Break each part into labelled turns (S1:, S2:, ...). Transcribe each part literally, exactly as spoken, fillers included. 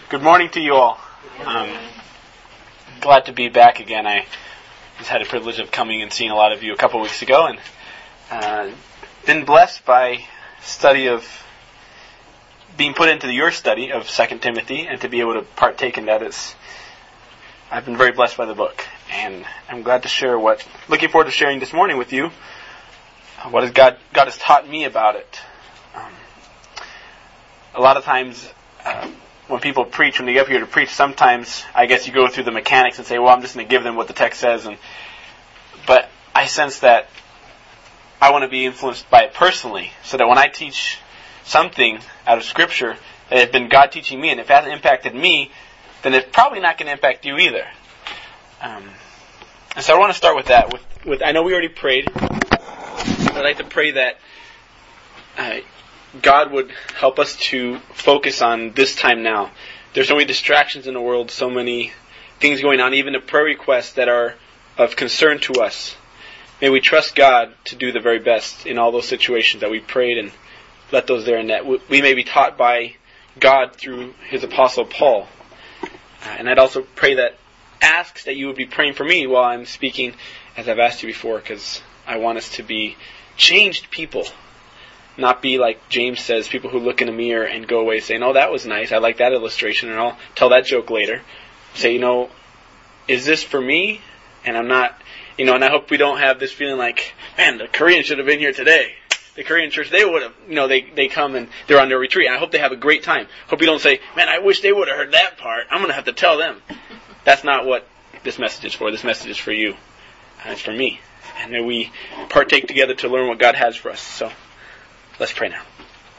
S1: Good morning to you all. Um, glad to be back again. I just had the privilege of coming and seeing a lot of you a couple weeks ago, and uh, been blessed by study of being put into your study of Second Timothy, and to be able to partake in that is. I've been very blessed by the book, and I'm glad to share what. Looking forward to sharing this morning with you what has God God has taught me about it. Um, a lot of times. Uh, When people preach, when they get up here to preach, sometimes I guess you go through the mechanics and say, well, I'm just going to give them what the text says. And But I sense that I want to be influenced by it personally, so that when I teach something out of Scripture that has been God teaching me, and if it hasn't impacted me, then it's probably not going to impact you either. Um, and so I want to start with that. With, with I know we already prayed. I'd like to pray that Uh, God would help us to focus on this time now. There's so many distractions in the world, so many things going on, even the prayer requests that are of concern to us. May we trust God to do the very best in all those situations that we prayed, and let those there, and that we may be taught by God through His Apostle Paul. And I'd also pray that, ask that you would be praying for me while I'm speaking, as I've asked you before, because I want us to be changed people. Not be like James says, people who look in a mirror and go away saying, oh, that was nice, I like that illustration, and I'll tell that joke later. Say, you know, is this for me? And I'm not, you know, and I hope we don't have this feeling like, man, the Koreans should have been here today. The Korean church, they would have, you know, they, they come and they're on their retreat. I hope they have a great time. Hope you don't say, man, I wish they would have heard that part. I'm going to have to tell them. That's not what this message is for. This message is for you. And it's for me. And then we partake together to learn what God has for us. So, let's pray now.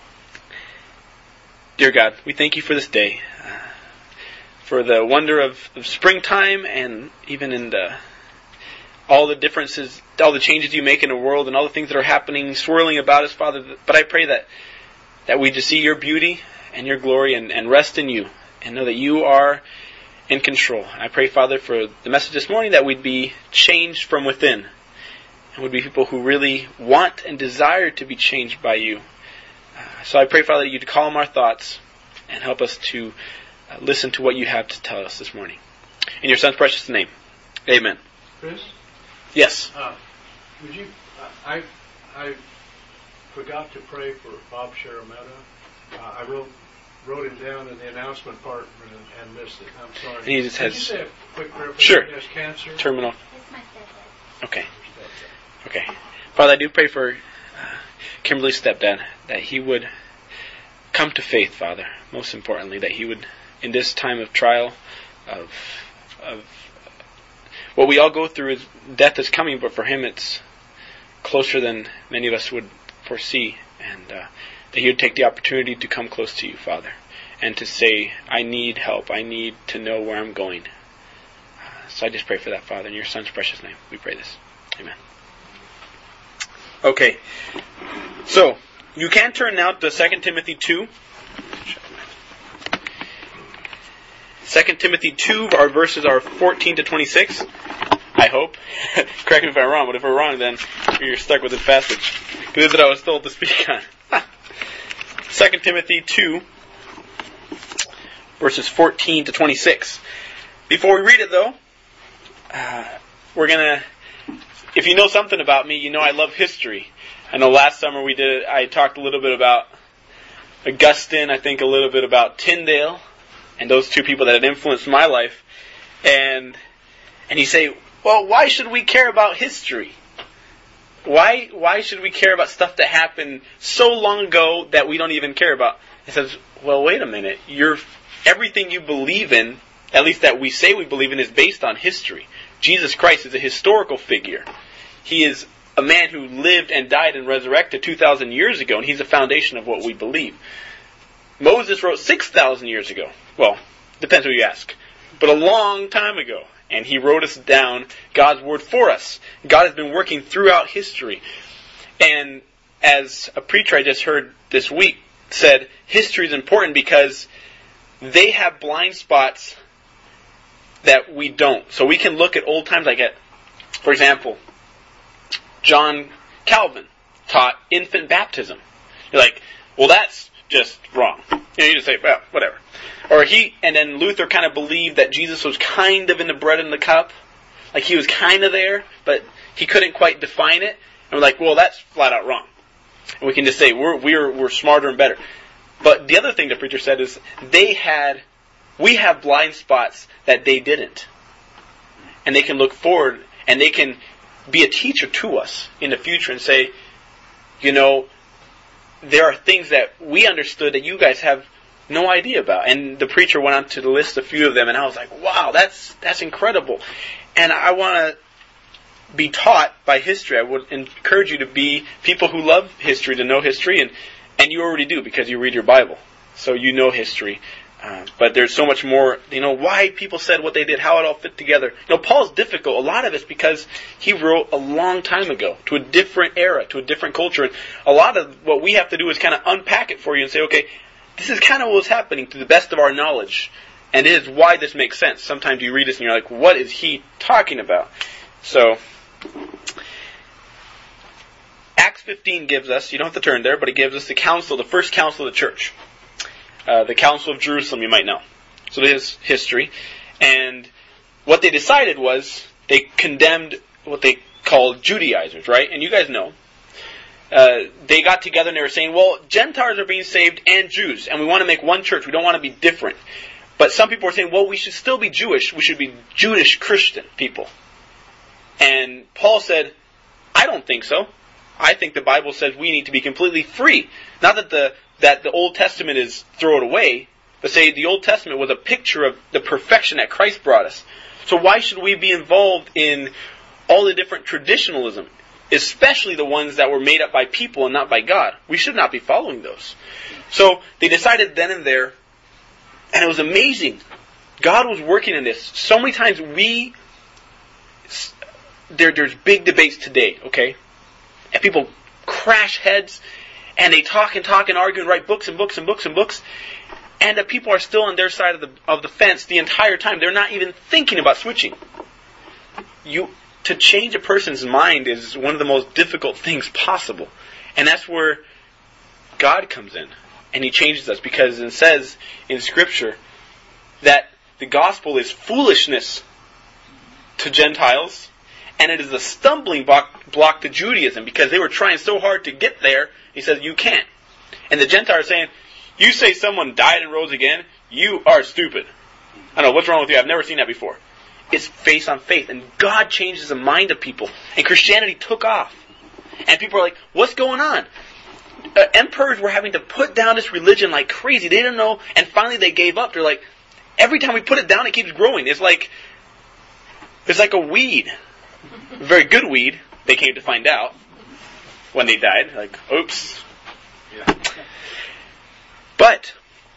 S1: Dear God, we thank you for this day, uh, for the wonder of, of springtime, and even in the all the differences, all the changes you make in the world, and all the things that are happening, swirling about us, Father. But I pray that that we just see your beauty and your glory, and, and rest in you, and know that you are in control. I pray, Father, for the message this morning, that we'd be changed from within. And would be people who really want and desire to be changed by you. Uh, so I pray, Father, that you'd calm our thoughts and help us to uh, listen to what you have to tell us this morning. In your Son's precious name, amen.
S2: Chris?
S1: Yes.
S2: Uh, would you? Uh, I I forgot to pray for Bob Sharametta. Uh, I wrote wrote him down in the announcement part and, and missed it. I'm sorry.
S1: And he just
S2: Could
S1: has,
S2: you say a quick prayer for
S1: sure.
S2: him? He has cancer.
S1: Terminal. Okay. Okay. Father, I do pray for uh, Kimberly's stepdad, that he would come to faith, Father. Most importantly, that he would, in this time of trial, of of what we all go through, is death is coming, but for him it's closer than many of us would foresee, and uh, that he would take the opportunity to come close to you, Father, and to say, I need help, I need to know where I'm going. Uh, so I just pray for that, Father, in your Son's precious name. We pray this. Amen. Okay, so you can turn now to Second Timothy two. Second Timothy two, our verses are fourteen to twenty-six, I hope. Correct me if I'm wrong, but if we're wrong, then you're stuck with this passage, because this is what I was told to speak on. Second Timothy two, verses fourteen to twenty-six. Before we read it, though, uh, we're going to... If you know something about me, you know I love history. I know last summer we did. I talked a little bit about Augustine, I think a little bit about Tyndale, and those two people that had influenced my life. And and you say, well, why should we care about history? Why why should we care about stuff that happened so long ago that we don't even care about? It says, well, wait a minute. You're, everything you believe in, at least that we say we believe in, is based on history. Jesus Christ is a historical figure. He is a man who lived and died and resurrected two thousand years ago, and he's the foundation of what we believe. Moses wrote six thousand years ago. Well, depends who you ask. But a long time ago. And he wrote us down God's Word for us. God has been working throughout history. And as a preacher I just heard this week said, history is important because they have blind spots that we don't. So we can look at old times, like at, for example, John Calvin taught infant baptism. You're like, well, that's just wrong. You know, you just say, well, whatever. Or he, and then Luther kind of believed that Jesus was kind of in the bread and the cup. Like he was kind of there, but he couldn't quite define it. And we're like, well, that's flat out wrong. And we can just say, we're, we're, we're smarter and better. But the other thing the preacher said is, they had, we have blind spots that they didn't. And they can look forward, and they can be a teacher to us in the future and say, you know, there are things that we understood that you guys have no idea about. And the preacher went on to list a few of them, and I was like, wow, that's that's incredible. And I want to be taught by history. I would encourage you to be people who love history, to know history, and, and you already do because you read your Bible. So you know history. Uh, but there's so much more, you know, why people said what they did, how it all fit together. You know, Paul's difficult. A lot of it's because he wrote a long time ago to a different era, to a different culture. And a lot of what we have to do is kind of unpack it for you and say, okay, this is kind of what's happening to the best of our knowledge. And it is why this makes sense. Sometimes you read this and you're like, what is he talking about? So, Acts fifteen gives us, you don't have to turn there, but it gives us the council, the first council of the church. Uh, the Council of Jerusalem, you might know. So it is history. And what they decided was, they condemned what they called Judaizers, right? And you guys know. Uh, they got together and they were saying, well, Gentiles are being saved and Jews, and we want to make one church. We don't want to be different. But some people were saying, well, we should still be Jewish. We should be Jewish Christian people. And Paul said, I don't think so. I think the Bible says we need to be completely free. Not that the that the Old Testament is throw it away, but say the Old Testament was a picture of the perfection that Christ brought us. So why should we be involved in all the different traditionalism, especially the ones that were made up by people and not by God? We should not be following those. So they decided then and there, and it was amazing. God was working in this. So many times we, there, there's big debates today, okay? And people crash heads, and they talk and talk and argue and write books and books and books and books. And the people are still on their side of the of the fence the entire time. They're not even thinking about switching. You to change a person's mind is one of the most difficult things possible. And that's where God comes in. And He changes us, because it says in Scripture that the gospel is foolishness to Gentiles, and it is a stumbling block, block to Judaism, because they were trying so hard to get there. He says, you can't. And the Gentiles are saying, you say someone died and rose again, you are stupid. I don't know, what's wrong with you? I've never seen that before. It's faith on faith. And God changes the mind of people. And Christianity took off. And people are like, what's going on? Uh, emperors were having to put down this religion like crazy. They didn't know. And finally they gave up. They're like, every time we put it down, it keeps growing. It's like, it's like a weed. A very good weed, they came to find out when they died. Like, oops. Yeah. But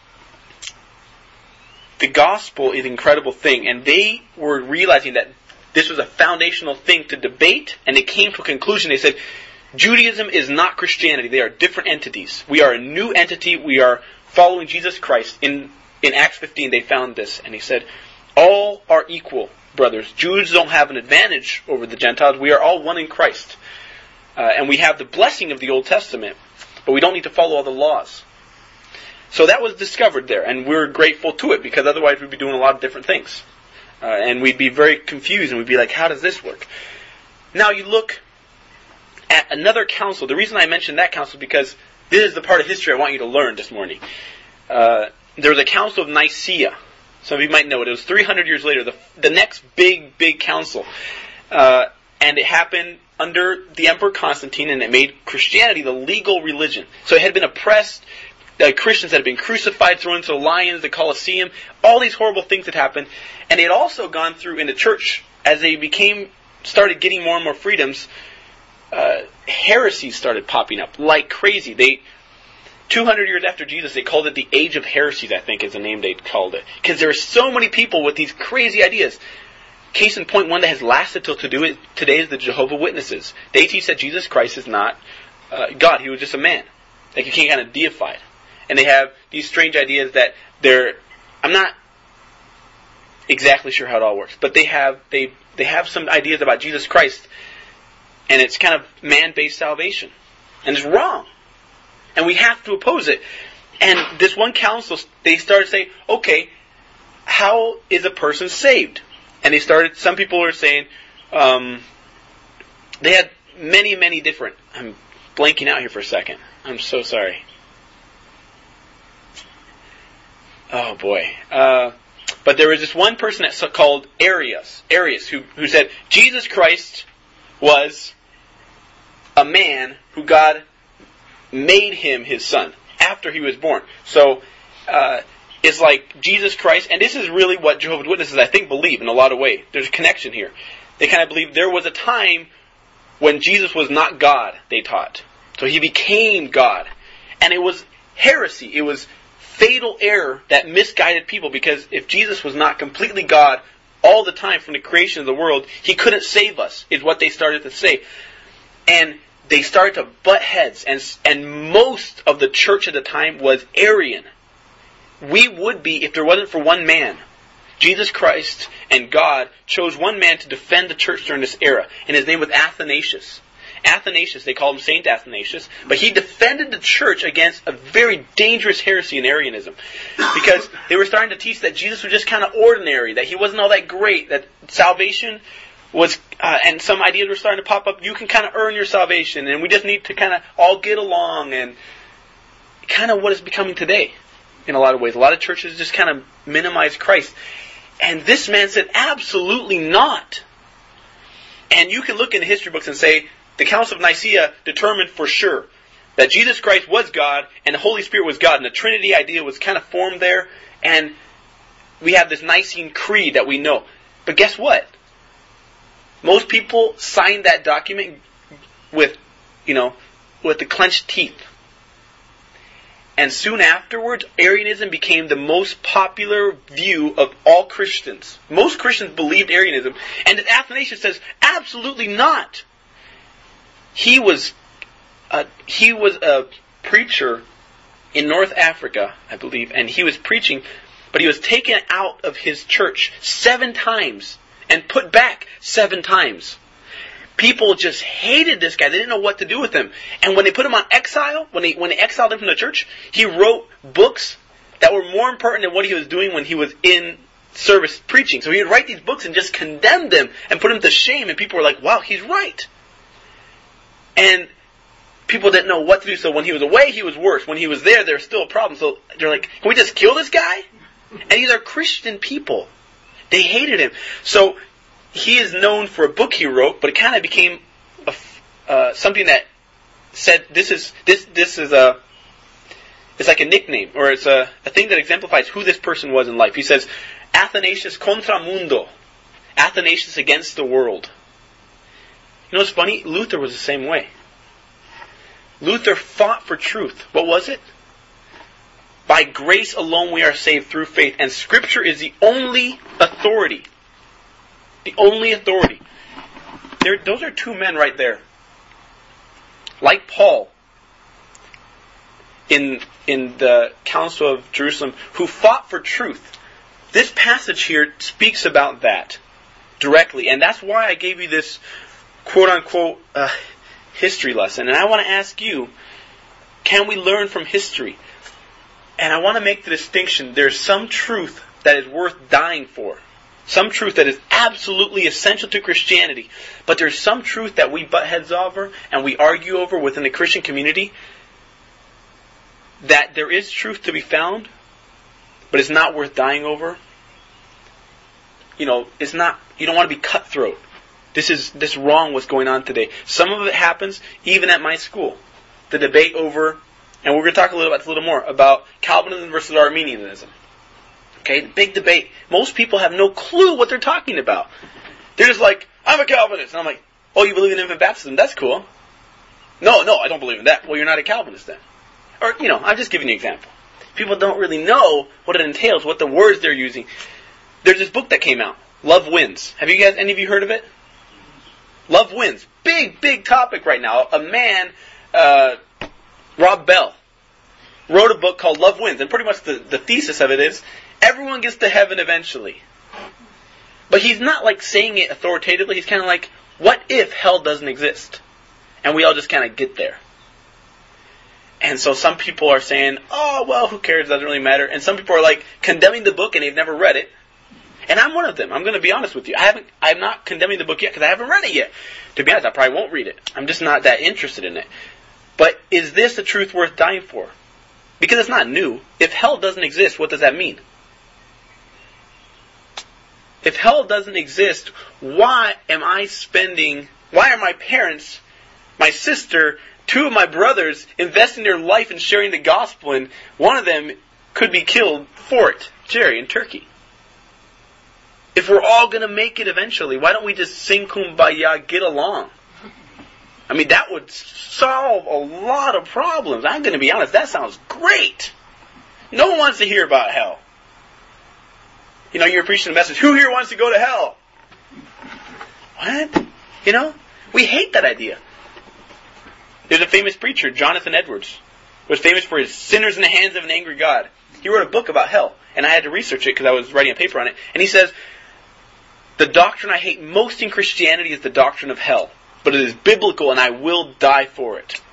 S1: the gospel is an incredible thing, and they were realizing that this was a foundational thing to debate, and they came to a conclusion. They said, Judaism is not Christianity. They are different entities. We are a new entity. We are following Jesus Christ. In, in Acts fifteen, they found this, and he said, all are equal, brothers. Jews don't have an advantage over the Gentiles. We are all one in Christ. Uh, and we have the blessing of the Old Testament, but we don't need to follow all the laws. So that was discovered there, and we're grateful to it, because otherwise we'd be doing a lot of different things. Uh, and we'd be very confused, and we'd be like, how does this work? Now you look at another council. The reason I mentioned that council is because this is the part of history I want you to learn this morning. Uh, there was a council of Nicaea. Some of you might know it. It was three hundred years later, the, the next big, big council. Uh, and it happened under the Emperor Constantine, and it made Christianity the legal religion. So it had been oppressed. Uh, Christians had been crucified, thrown into the lions, the Colosseum. All these horrible things had happened. And they had also gone through in the church, as they became, started getting more and more freedoms, uh, heresies started popping up like crazy. They, two hundred years after Jesus, they called it the Age of Heresies, I think is the name they called it. Because there are so many people with these crazy ideas. Case in point, one that has lasted till today is the Jehovah's Witnesses. They teach that Jesus Christ is not uh, God. He was just a man. Like you can't kind of deify it. And they have these strange ideas that they're, I'm not exactly sure how it all works, but they have, they, they have some ideas about Jesus Christ, and it's kind of man-based salvation. And it's wrong. And we have to oppose it. And this one council, they started saying, okay, how is a person saved? And they started, some people were saying, um, they had many, many different, I'm blanking out here for a second. I'm so sorry. Oh boy. Uh, but there was this one person that's called Arius, Arius, who, who said, Jesus Christ was a man who God made him his son after he was born. So, uh, it's like Jesus Christ, and this is really what Jehovah's Witnesses, I think, believe in a lot of ways. There's a connection here. They kind of believe there was a time when Jesus was not God, they taught. So he became God. And it was heresy. It was fatal error that misguided people, because if Jesus was not completely God all the time from the creation of the world, he couldn't save us, is what they started to say. And they started to butt heads, and, and most of the church at the time was Arian. We would be if there wasn't for one man. Jesus Christ and God chose one man to defend the church during this era, and his name was Athanasius. Athanasius, they called him Saint Athanasius, but he defended the church against a very dangerous heresy in Arianism, because they were starting to teach that Jesus was just kind of ordinary, that he wasn't all that great, that salvation was, uh, and some ideas were starting to pop up, you can kind of earn your salvation, and we just need to kind of all get along, and kind of what is becoming today. In a lot of ways. A lot of churches just kind of minimize Christ. And this man said, absolutely not. And you can look in the history books and say, the Council of Nicaea determined for sure that Jesus Christ was God and the Holy Spirit was God. And the Trinity idea was kind of formed there. And we have this Nicene Creed that we know. But guess what? Most people signed that document with, you know, with the clenched teeth. And soon afterwards, Arianism became the most popular view of all Christians. Most Christians believed Arianism. And Athanasius says, absolutely not. He was, a, he was a preacher in North Africa, I believe, and he was preaching, but he was taken out of his church seven times and put back seven times. People just hated this guy. They didn't know what to do with him. And when they put him on exile, when they when they exiled him from the church, he wrote books that were more important than what he was doing when he was in service preaching. So he would write these books and just condemn them and put them to shame. And people were like, wow, he's right. And people didn't know what to do. So when he was away, he was worse. When he was there, there was still a problem. So they're like, can we just kill this guy? And these are Christian people. They hated him. So he is known for a book he wrote, but it kind of became a, uh, something that said this is this this is a it's like a nickname, or it's a, a thing that exemplifies who this person was in life. He says, Athanasius contra mundo, Athanasius against the world. You know what's funny? Luther was the same way. Luther fought for truth. What was it? By grace alone we are saved through faith, and Scripture is the only authority. The only authority. There, those are two men right there. Like Paul in, in the Council of Jerusalem, who fought for truth. This passage here speaks about that directly. And that's why I gave you this quote-unquote uh, history lesson. And I want to ask you, can we learn from history? And I want to make the distinction. There's some truth that is worth dying for. Some truth that is absolutely essential to Christianity. But there's some truth that we butt heads over and we argue over within the Christian community, that there is truth to be found, but it's not worth dying over. You know, it's not, you don't want to be cutthroat. This is this wrong what's going on today. Some of it happens even at my school. The debate over, and we're going to talk a little about this a little more, about Calvinism versus Arminianism. Okay, big debate. Most people have no clue what they're talking about. They're just like, I'm a Calvinist. And I'm like, oh, you believe in infant baptism? That's cool. No, no, I don't believe in that. Well, you're not a Calvinist then. Or, you know, I'm just giving you an example. People don't really know what it entails, what the words they're using. There's this book that came out, Love Wins. Have you guys, any of you heard of it? Love Wins. Big, big topic right now. A man, uh, Rob Bell, wrote a book called Love Wins. And pretty much the, the thesis of it is, everyone gets to heaven eventually. But he's not like saying it authoritatively. He's kind of like, what if hell doesn't exist? And we all just kind of get there. And so some people are saying, oh, well, who cares? It doesn't really matter. And some people are like condemning the book and they've never read it. And I'm one of them. I'm going to be honest with you. I haven't, I'm not condemning the book yet because I haven't read it yet. To be honest, I probably won't read it. I'm just not that interested in it. But is this a truth worth dying for? Because it's not new. If hell doesn't exist, what does that mean? If hell doesn't exist, why am I spending, why are my parents, my sister, two of my brothers investing their life in sharing the gospel, and one of them could be killed for it? Jerry in Turkey. If we're all going to make it eventually, why don't we just sing Kumbaya, get along? I mean, that would solve a lot of problems. I'm going to be honest, that sounds great. No one wants to hear about hell. You know, you're preaching a message, who here wants to go to hell? What? You know, we hate that idea. There's a famous preacher, Jonathan Edwards, who was famous for his Sinners in the Hands of an Angry God. He wrote a book about hell, and I had to research it because I was writing a paper on it. And he says, the doctrine I hate most in Christianity is the doctrine of hell. But it is biblical and I will die for it.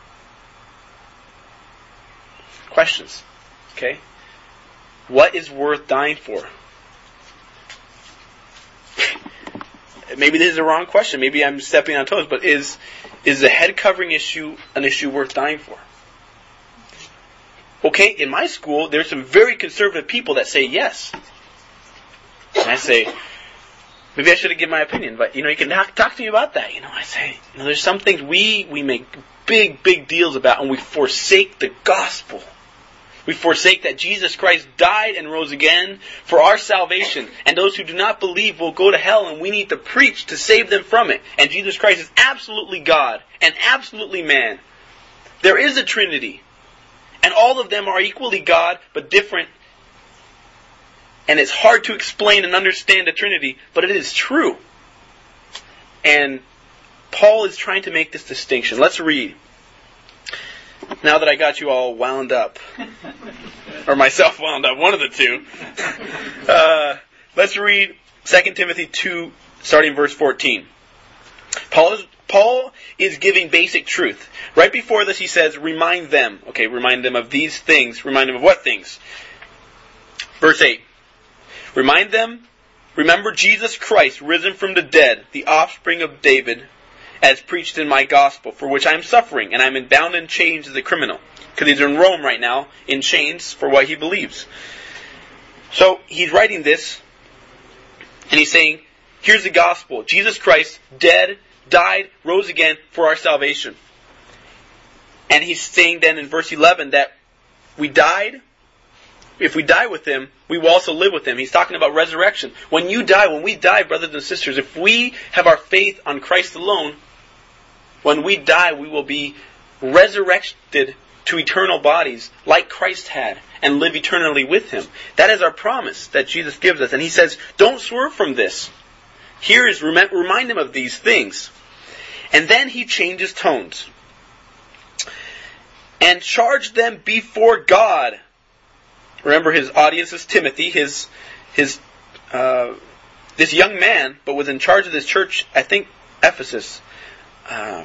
S1: Questions. Okay? What is worth dying for? Maybe this is a wrong question. Maybe I'm stepping on toes. But is is the head covering issue an issue worth dying for? Okay, in my school, there's some very conservative people that say yes. And I say, maybe I should have given my opinion, but you know, you can talk, talk to me about that. You know, I say, you know, there's some things we, we make big, big deals about, and we forsake the gospel. We forsake that Jesus Christ died and rose again for our salvation, and those who do not believe will go to hell, and we need to preach to save them from it. And Jesus Christ is absolutely God and absolutely man. There is a Trinity, and all of them are equally God, but different. And it's hard to explain and understand the Trinity, but it is true. And Paul is trying to make this distinction. Let's read. Now that I got you all wound up. Or myself wound up, one of the two. Uh, let's read Second Timothy two, starting verse fourteen. Paul is, Paul is giving basic truth. Right before this he says, remind them. Okay, remind them of these things. Remind them of what things? Verse eight. Remind them, remember Jesus Christ, risen from the dead, the offspring of David, as preached in my gospel, for which I am suffering, and I am bound in chains as a criminal. Because he's in Rome right now, in chains for what he believes. So, he's writing this, and he's saying, here's the gospel. Jesus Christ, dead, died, rose again for our salvation. And he's saying then in verse eleven that we died. If we die with him, we will also live with him. He's talking about resurrection. When you die, when we die, brothers and sisters, if we have our faith on Christ alone, when we die, we will be resurrected to eternal bodies like Christ had and live eternally with him. That is our promise that Jesus gives us. And he says, don't swerve from this. Here is, remind them of these things. And then he changes tones. And charge them before God. Remember, his audience is Timothy, his his uh, this young man, but was in charge of this church, I think, Ephesus. Uh,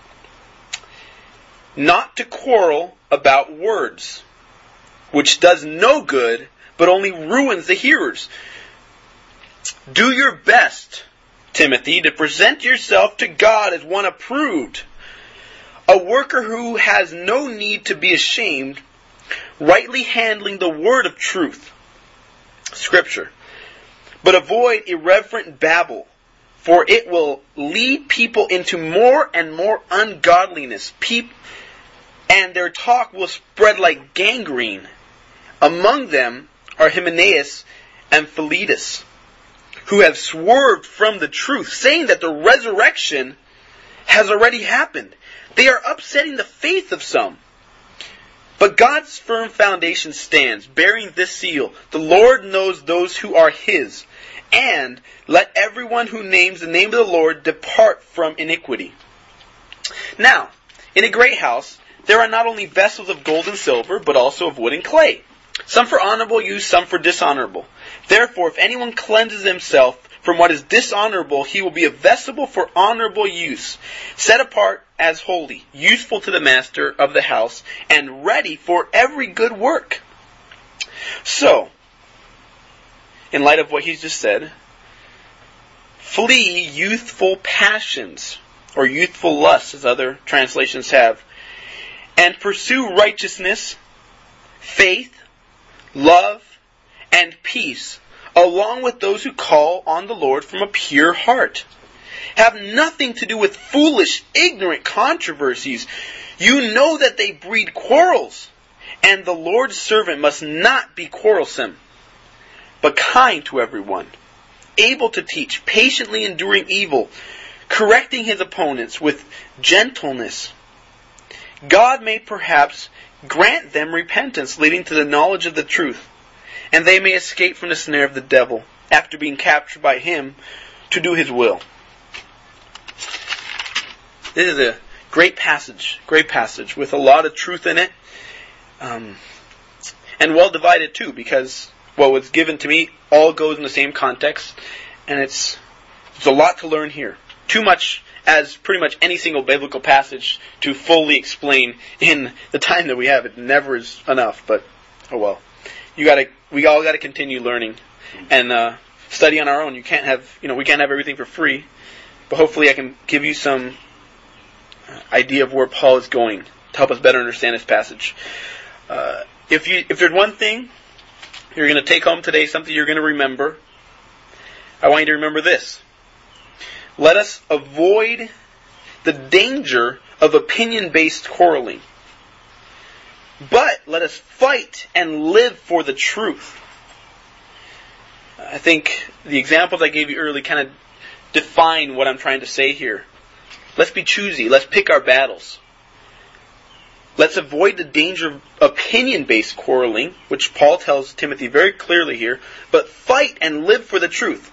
S1: not to quarrel about words, which does no good, but only ruins the hearers. Do your best, Timothy, to present yourself to God as one approved, a worker who has no need to be ashamed, rightly handling the word of truth, Scripture. But avoid irreverent babble, for it will lead people into more and more ungodliness, Pe- and their talk will spread like gangrene. Among them are Hymenaeus and Philetus, who have swerved from the truth, saying that the resurrection has already happened. They are upsetting the faith of some. But God's firm foundation stands, bearing this seal: the Lord knows those who are his. And let everyone who names the name of the Lord depart from iniquity. Now, in a great house, there are not only vessels of gold and silver, but also of wood and clay, some for honorable use, some for dishonorable. Therefore, if anyone cleanses himself from what is dishonorable, he will be a vessel for honorable use, set apart as holy, useful to the master of the house, and ready for every good work. So, in light of what he's just said, flee youthful passions, or youthful lusts, as other translations have, and pursue righteousness, faith, love, and peace, along with those who call on the Lord from a pure heart. Have nothing to do with foolish, ignorant controversies. You know that they breed quarrels, and the Lord's servant must not be quarrelsome, but kind to everyone, able to teach, patiently enduring evil, correcting his opponents with gentleness. God may perhaps grant them repentance leading to the knowledge of the truth, and they may escape from the snare of the devil after being captured by him to do his will. This is a great passage, great passage with a lot of truth in it, um, and well divided too, because what was given to me all goes in the same context, and it's there's a lot to learn here. Too much, as pretty much any single biblical passage, to fully explain in the time that we have. It never is enough, but oh well. You gotta, we all gotta continue learning and uh, study on our own. You can't have, you know, we can't have everything for free, but hopefully I can give you some idea of where Paul is going to help us better understand this passage. Uh, if you, if there's one thing you're going to take home today, something you're going to remember, I want you to remember this. Let us avoid the danger of opinion-based quarreling, but let us fight and live for the truth. I think the examples I gave you earlier kind of define what I'm trying to say here. Let's be choosy. Let's pick our battles. Let's avoid the danger of opinion-based quarreling, which Paul tells Timothy very clearly here, but fight and live for the truth.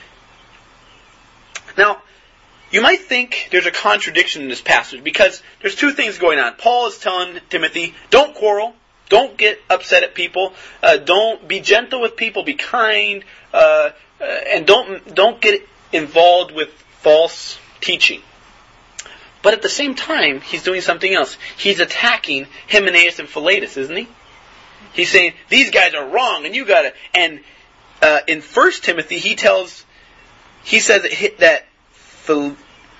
S1: Now, you might think there's a contradiction in this passage because there's two things going on. Paul is telling Timothy, don't quarrel, don't get upset at people, uh, don't be gentle with people, be kind, uh, uh, and don't don't get involved with false teaching. But at the same time, he's doing something else. He's attacking Hymenaeus and Philetus, isn't he? He's saying, these guys are wrong, and you gotta... And uh, in First Timothy, he tells... He says that, that Phil,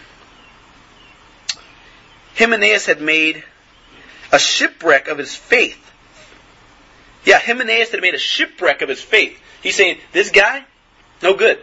S1: Hymenaeus had made a shipwreck of his faith. Yeah, Hymenaeus had made a shipwreck of his faith. He's saying, this guy, no good.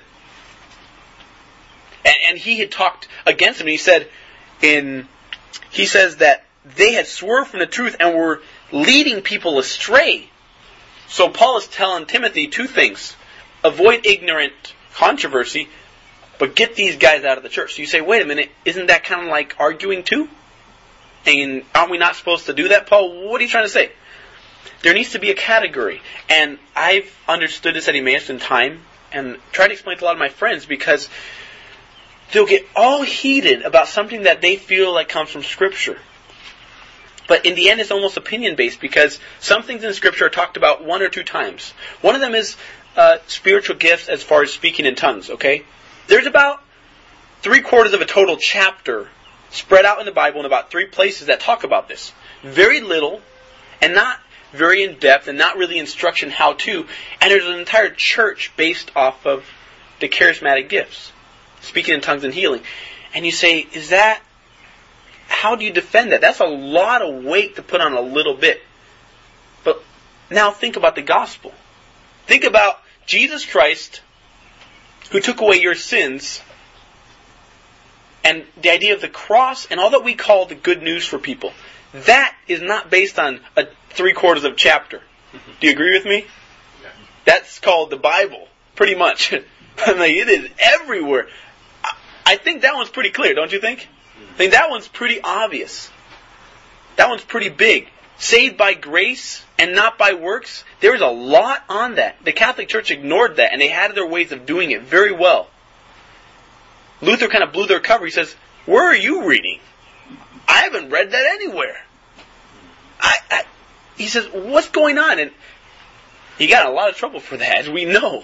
S1: And, and he had talked against him, and he said... In, he says that they had swerved from the truth and were leading people astray. So Paul is telling Timothy two things. Avoid ignorant controversy, but get these guys out of the church. So you say, wait a minute, isn't that kind of like arguing too? And aren't we not supposed to do that, Paul? What are you trying to say? There needs to be a category. And I've understood this at Emmaus in time and tried to explain it to a lot of my friends because they'll get all heated about something that they feel like comes from Scripture. But in the end, it's almost opinion-based because some things in Scripture are talked about one or two times. One of them is uh, spiritual gifts as far as speaking in tongues, okay? There's about three-quarters of a total chapter spread out in the Bible in about three places that talk about this. Very little, and not very in-depth, and not really instruction how to. And there's an entire church based off of the charismatic gifts. Speaking in tongues and healing. And you say, is that, how do you defend that? That's a lot of weight to put on a little bit. But now think about the gospel. Think about Jesus Christ, who took away your sins, and the idea of the cross, and all that we call the good news for people. That is not based on a three quarters of a chapter. Do you agree with me? Yeah. That's called the Bible, pretty much. I mean, it is everywhere. I think that one's pretty clear, don't you think? I think that one's pretty obvious. That one's pretty big. Saved by grace and not by works. There's a lot on that. The Catholic Church ignored that, and they had their ways of doing it very well. Luther kind of blew their cover. He says, where are you reading? I haven't read that anywhere. I, I, he says, what's going on? And he got in a lot of trouble for that, as we know.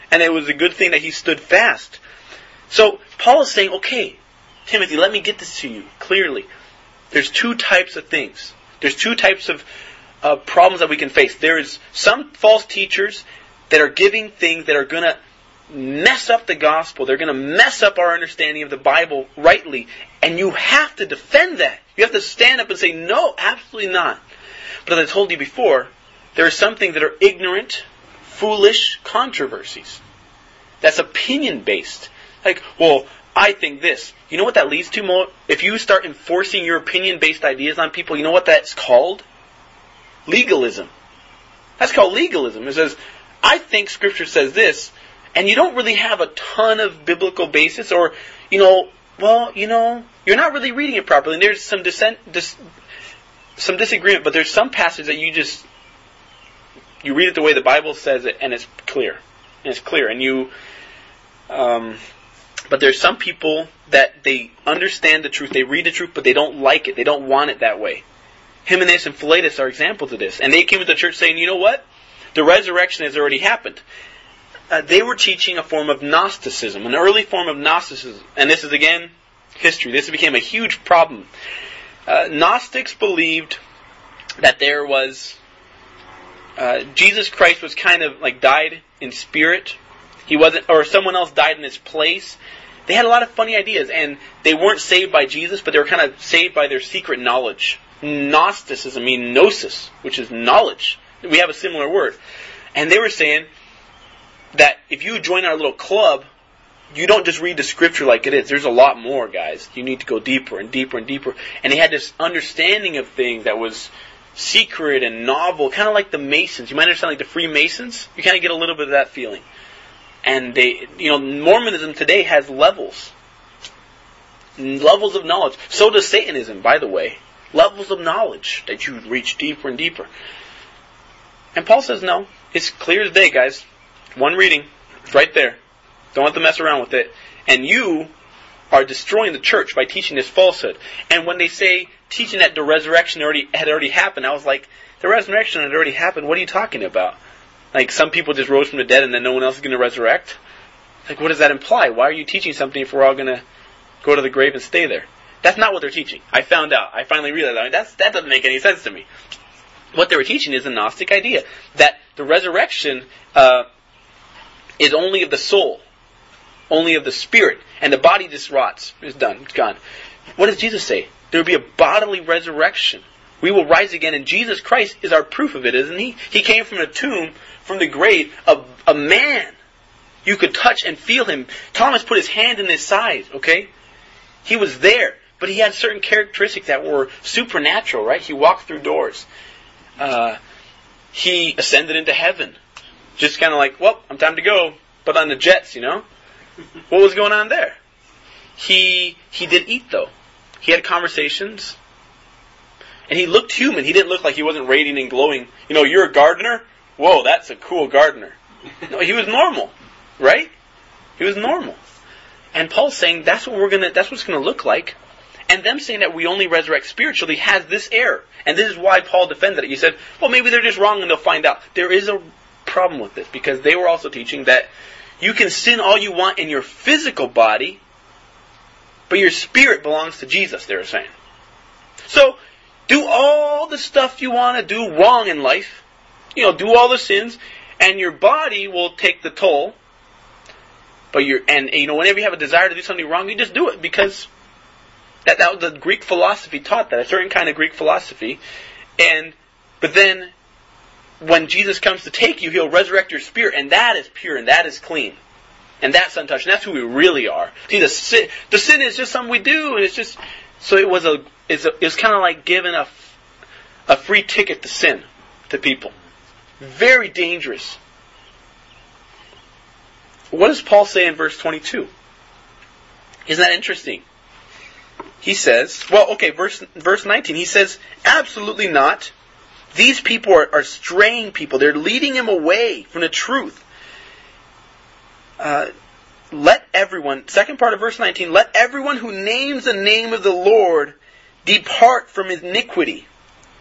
S1: And it was a good thing that he stood fast. So Paul is saying, okay, Timothy, let me get this to you clearly. There's two types of things. There's two types of uh, problems that we can face. There is some false teachers that are giving things that are going to mess up the gospel. They're going to mess up our understanding of the Bible rightly. And you have to defend that. You have to stand up and say, no, absolutely not. But as I told you before, there are some things that are ignorant, foolish controversies. That's opinion-based. Like, well, I think this. You know what that leads to, Mo? If you start enforcing your opinion-based ideas on people, you know what that's called? Legalism. That's called legalism. It says, I think Scripture says this, and you don't really have a ton of biblical basis, or, you know, well, you know, you're not really reading it properly, and there's some dissent, dis, some disagreement, but there's some passage that you just, you read it the way the Bible says it, and it's clear. And it's clear. And you, um, but there's some people that they understand the truth, they read the truth, but they don't like it, they don't want it that way. Hymenaeus and Philetus are examples of this. And they came to the church saying, you know what? The resurrection has already happened. Uh, they were teaching a form of Gnosticism, an early form of Gnosticism. And this is, again, history. This became a huge problem. Uh, Gnostics believed that there was, uh, Jesus Christ was kind of like died in spirit. He wasn't, or someone else died in his place. They had a lot of funny ideas, and they weren't saved by Jesus, but they were kind of saved by their secret knowledge. Gnosticism means gnosis, which is knowledge. We have a similar word. And they were saying that if you join our little club, you don't just read the Scripture like it is. There's a lot more, guys. You need to go deeper and deeper and deeper. And they had this understanding of things that was secret and novel, kind of like the Masons. You might understand like the Freemasons. You kind of get a little bit of that feeling. And they, you know, Mormonism today has levels. Levels of knowledge. So does Satanism, by the way. Levels of knowledge that you reach deeper and deeper. And Paul says, no, it's clear as day, guys. One reading. It's right there. Don't have to mess around with it. And you are destroying the church by teaching this falsehood. And when they say teaching that the resurrection already had already happened, I was like, the resurrection had already happened? What are you talking about? Like, some people just rose from the dead and then no one else is going to resurrect? Like, what does that imply? Why are you teaching something if we're all going to go to the grave and stay there? That's not what they're teaching. I found out. I finally realized. I mean, that's, that doesn't make any sense to me. What they were teaching is a Gnostic idea. That the resurrection uh, is only of the soul. Only of the spirit. And the body just rots. It's done. It's gone. What does Jesus say? There will be a bodily resurrection. We will rise again, and Jesus Christ is our proof of it, isn't He? He came from the tomb, from the grave, a, a man. You could touch and feel Him. Thomas put his hand in his side, okay? He was there, but he had certain characteristics that were supernatural, right? He walked through doors. Uh, he ascended into heaven. Just kind of like, well, I'm time to go. But on the jets, you know? What was going on there? He he did eat, though. He had conversations. And he looked human. He didn't look like he wasn't radiant and glowing. You know, you're a gardener? Whoa, that's a cool gardener. No, he was normal. Right? He was normal. And Paul's saying that's what we're gonna that's what it's gonna look like. And them saying that we only resurrect spiritually has this error. And this is why Paul defended it. He said, well, maybe they're just wrong and they'll find out. There is a problem with this, because they were also teaching that you can sin all you want in your physical body, but your spirit belongs to Jesus, they were saying. So, do all the stuff you want to do wrong in life. You know, do all the sins, and your body will take the toll. But you're, and you know, whenever you have a desire to do something wrong, you just do it, because that, that was the Greek philosophy taught that, a certain kind of Greek philosophy. And, but then, when Jesus comes to take you, He'll resurrect your spirit, and that is pure, and that is clean. And that's untouched, and that's who we really are. See, the sin, the sin is just something we do, and it's just, so it was a, it's a it was kind of like giving a, a free ticket to sin to people. Very dangerous. What does Paul say in verse twenty-two? Isn't that interesting? He says, well, okay, verse verse nineteen, he says, absolutely not. These people are, are straying people. They're leading him away from the truth. Uh, let everyone, second part of verse nineteen, let everyone who names the name of the Lord depart from iniquity.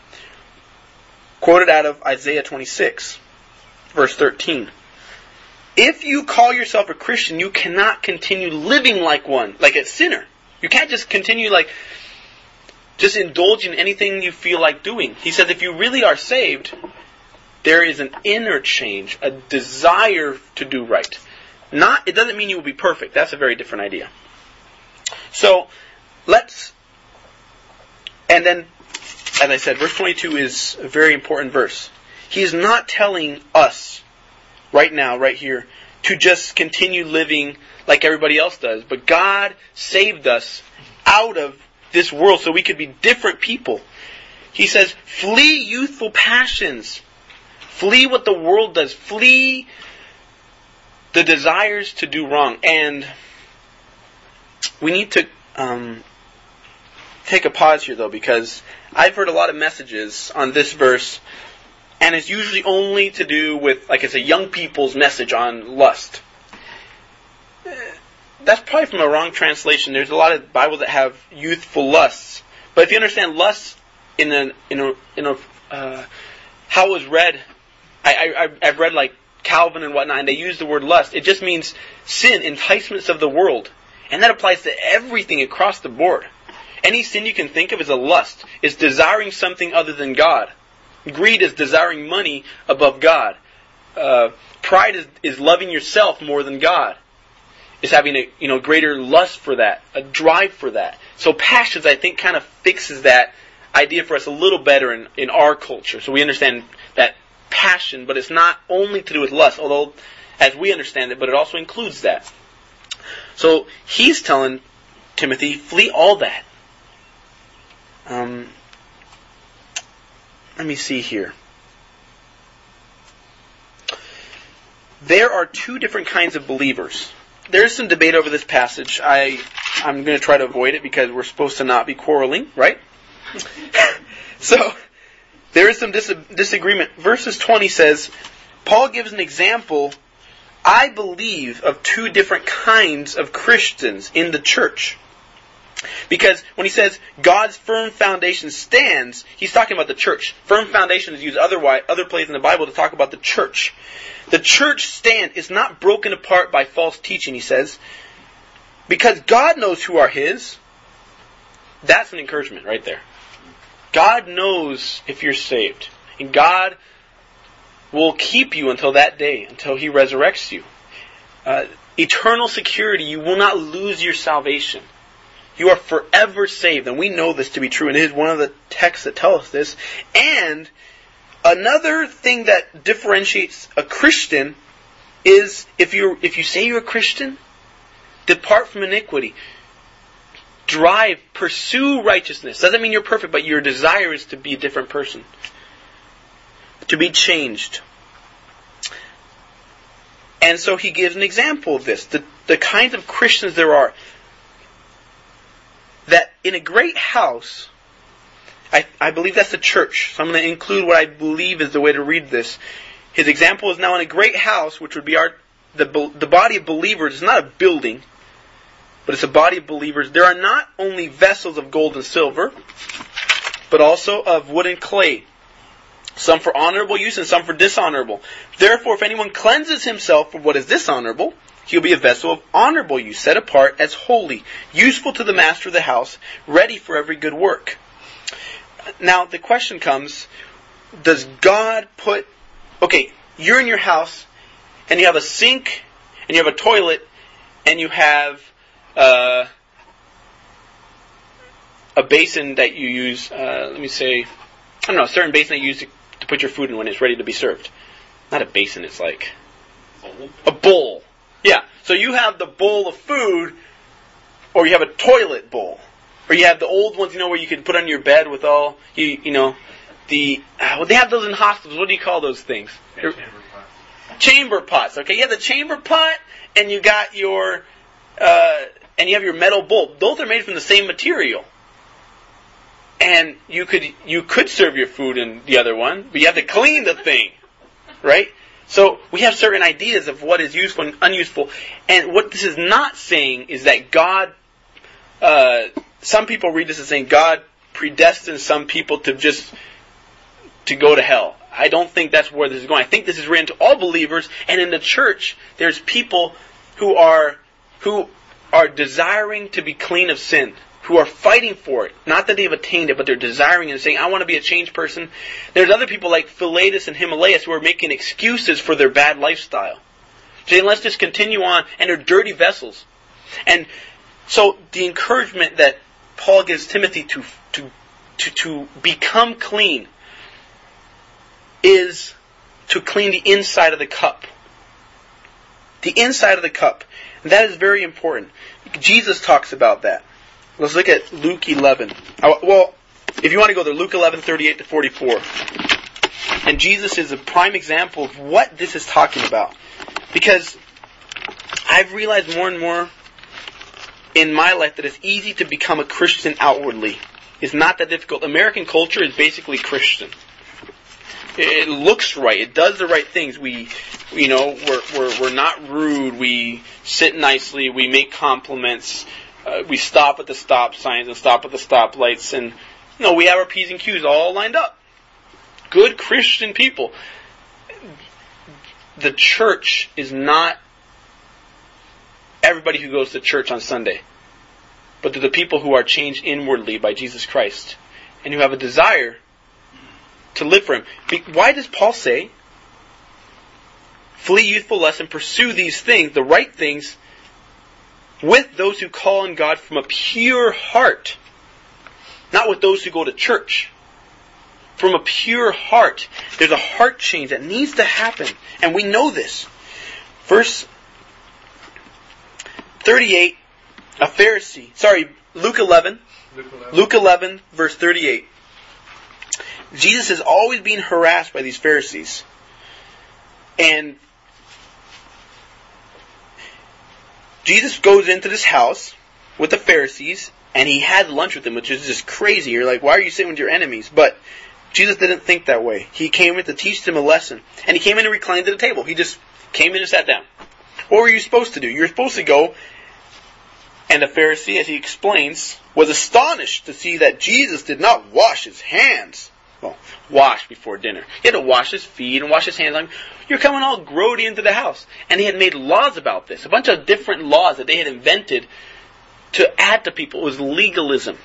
S1: Quoted out of Isaiah twenty-six, verse thirteen. if you call yourself a Christian, you cannot continue living like one, like a sinner. You can't just continue like, just indulge in anything you feel like doing. He says if you really are saved, there is an inner change, a desire to do right. Not, it doesn't mean you will be perfect. That's a very different idea. So, let's, and then, as I said, verse twenty-two is a very important verse. He is not telling us, right now, right here, to just continue living like everybody else does. But God saved us out of this world so we could be different people. He says, flee youthful passions. Flee what the world does. Flee the desires to do wrong. And we need to um, take a pause here, though, because I've heard a lot of messages on this verse, and it's usually only to do with, like it's a young people's message on lust. That's probably from a wrong translation. There's a lot of Bibles that have youthful lusts. But if you understand lust in a, in a, in a, uh, how it was read, I, I, I've read like Calvin and whatnot, and they use the word lust. It just means sin, enticements of the world. And that applies to everything across the board. Any sin you can think of is a lust. It's desiring something other than God. Greed is desiring money above God. Uh, pride is, is loving yourself more than God. It's having a you know greater lust for that, a drive for that. So passions, I think, kind of fixes that idea for us a little better in, in our culture. So we understand that passion, but it's not only to do with lust, although as we understand it, but it also includes that. So he's telling Timothy, flee all that. Um, let me see here. There are two different kinds of believers. There's some debate over this passage. I, I'm going to try to avoid it because we're supposed to not be quarreling, right? So, there is some dis- disagreement. Verses twenty says, Paul gives an example, I believe, of two different kinds of Christians in the church. Because when he says God's firm foundation stands, he's talking about the church. Firm foundation is used otherwise, other places in the Bible to talk about the church. The church stand is not broken apart by false teaching, he says, because God knows who are His. That's an encouragement right there. God knows if you're saved. And God will keep you until that day, until He resurrects you. Uh, eternal security, you will not lose your salvation. You are forever saved, and we know this to be true, and it is one of the texts that tell us this. And another thing that differentiates a Christian is if you if you say you're a Christian, depart from iniquity. Drive, pursue righteousness. Doesn't mean you're perfect, but your desire is to be a different person. To be changed. And so he gives an example of this. The, the kinds of Christians there are. That in a great house, I, I believe that's the church. So I'm going to include what I believe is the way to read this. His example is now in a great house, which would be our the the body of believers. It's not a building, but it's a body of believers. There are not only vessels of gold and silver, but also of wood and clay. Some for honorable use and some for dishonorable. Therefore, if anyone cleanses himself from what is dishonorable, he'll be a vessel of honorable use, set apart as holy, useful to the master of the house, ready for every good work. Now, the question comes, does God put... Okay, you're in your house, and you have a sink, and you have a toilet, and you have uh, a basin that you use, uh, let me say, I don't know, a certain basin that you use to, to put your food in when it's ready to be served. Not a basin, it's like a bowl. Yeah, so you have the bowl of food, or you have a toilet bowl, or you have the old ones, you know, where you can put on your bed with all, you you know, the, uh, well, they have those in hospitals. What do you call those things?
S2: Yeah, chamber pots.
S1: Chamber pots. Okay, you have the chamber pot, and you got your, uh, and you have your metal bowl. Those are made from the same material, and you could you could serve your food in the other one, but you have to clean the thing, right? So we have certain ideas of what is useful and unuseful. And what this is not saying is that God, uh, some people read this as saying God predestines some people to just, to go to hell. I don't think that's where this is going. I think this is written to all believers, and in the church, there's people who are who are desiring to be clean of sin, who are fighting for it. Not that they've attained it, but they're desiring and saying, I want to be a changed person. There's other people like Philetus and Himalayas who are making excuses for their bad lifestyle. Saying, let's just continue on, and they're dirty vessels. And so the encouragement that Paul gives Timothy to to to, to become clean is to clean the inside of the cup. The inside of the cup. And that is very important. Jesus talks about that. Let's look at Luke eleven. Well, if you want to go there, Luke eleven, thirty-eight to forty-four. And Jesus is a prime example of what this is talking about. Because I've realized more and more in my life that it's easy to become a Christian outwardly. It's not that difficult. American culture is basically Christian. It looks right. It does the right things. We, you know, we're we're, we're not rude. We sit nicely. We make compliments. Uh, we stop at the stop signs and stop at the stoplights, and you know we have our P's and Q's all lined up. Good Christian people. The church is not everybody who goes to church on Sunday, but they're the people who are changed inwardly by Jesus Christ and who have a desire to live for Him. Why does Paul say, flee youthful lust and pursue these things, the right things, with those who call on God from a pure heart, not with those who go to church. From a pure heart. There's a heart change that needs to happen. And we know this. Verse thirty-eight, a Pharisee. Sorry, Luke eleven. Luke eleven, Luke eleven verse thirty-eight. Jesus is always being harassed by these Pharisees. And Jesus goes into this house with the Pharisees, and he had lunch with them, which is just crazy. You're like, why are you sitting with your enemies? But Jesus didn't think that way. He came in to teach them a lesson. And he came in and reclined at the table. He just came in and sat down. What were you supposed to do? You were supposed to go, and the Pharisee, as he explains, was astonished to see that Jesus did not wash his hands. Well, wash before dinner. He had to wash his feet and wash his hands. Like, you're coming all grody into the house. And he had made laws about this. A bunch of different laws that they had invented to add to people. It was legalism.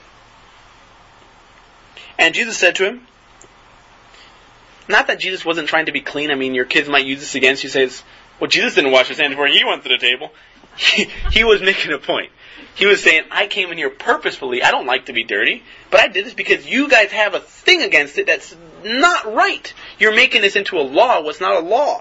S1: And Jesus said to him, not that Jesus wasn't trying to be clean. I mean, your kids might use this against you. Says, well, Jesus didn't wash his hands before he went to the table. He, he was making a point. He was saying, I came in here purposefully. I don't like to be dirty. But I did this because you guys have a thing against it that's not right. You're making this into a law what's not a law.